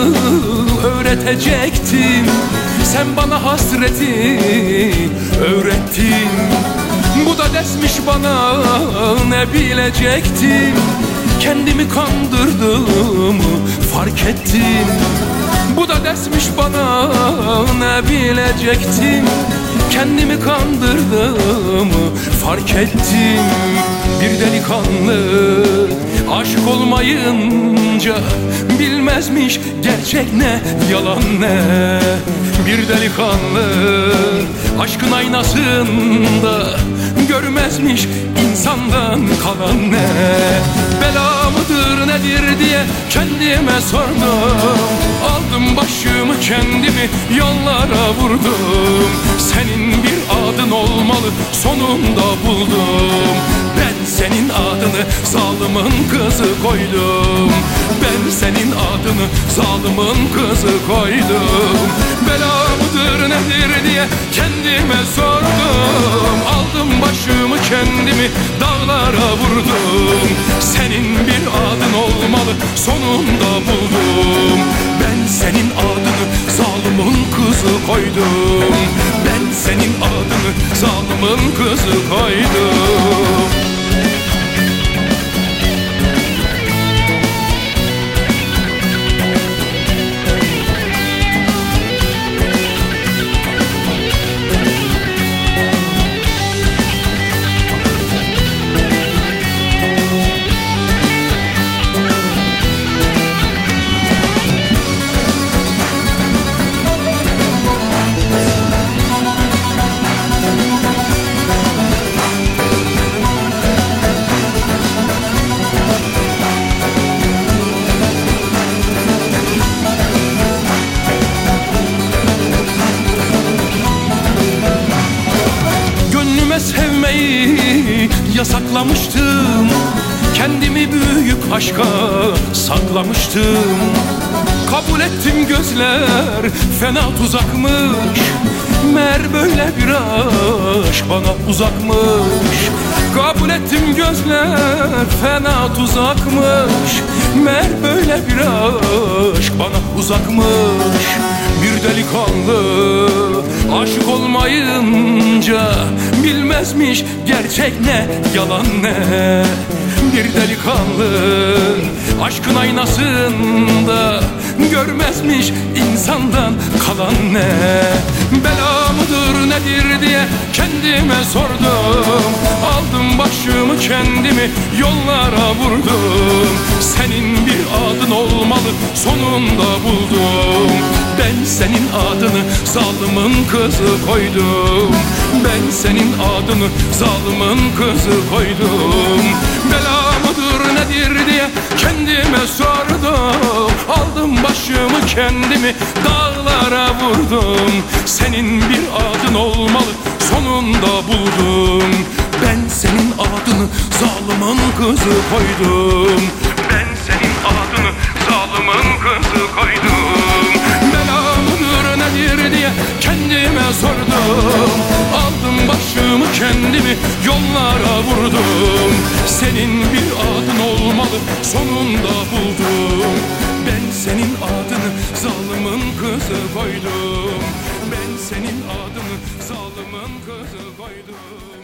öğretecektim. Sen bana hasreti öğrettin. Bu da desmiş bana, ne bilecektim. Kendimi kandırdığımı fark ettim. Bu da desmiş bana, ne bilecektim. Kendimi kandırdığımı fark ettim. Bir delikanlı aşık olmayınca bilmezmiş gerçek ne, yalan ne. Bir delikanlı aşkın aynasında görmezmiş insandan kalan ne. Bela mıdır nedir diye kendime sordum. Aldım başımı kendimi yollara vurdum. Senin bir adın olmalı sonunda buldum. Ben senin adını zalimin kızı koydum. Ben senin adını zalimin kızı koydum. Bela mıdır nedir diye kendime sordum. Aldım başımı kendimi dağlara vurdum. Senin bir adın olmalı sonunda buldum. Ben senin adını zalimin kızı koydum. Ben senin adını zalimin kızı koydum. Sevmeyi yasaklamıştım. Kendimi büyük aşka saklamıştım. Kabul ettim gözler fena tuzakmış. Meğer böyle bir aşk bana uzakmış. Kabul ettim gözler fena tuzakmış. Meğer böyle bir aşk bana uzakmış. Bir delikanlı aşık olmayınca bilmezmiş gerçek ne, yalan ne. Bir delikanlı aşkın aynasında görmezmiş insandan kalan ne. Bela mıdır nedir diye kendime sordum. Aldım başımı kendimi yollara vurdum. Senin bir adın olmalı sonunda buldum. Ben senin adını zalimin kızı koydum. Ben senin adını zalimin kızı koydum. Bela mıdır nedir diye kendime sordum. Aldım başımı kendimi dağlara vurdum. Senin bir adın olmalı sonunda buldum. Ben senin adını zalimin kızı koydum. Ben senin adını zalimin kızı koydum. Bela mıdır nedir diye kendime sordum. Aldım başımı kendimi yollara vurdum. Senin bir adın olmalı sonunda buldum. Ben senin adını zalimin kızı koydum. Ben senin adını zalimin kızı koydum.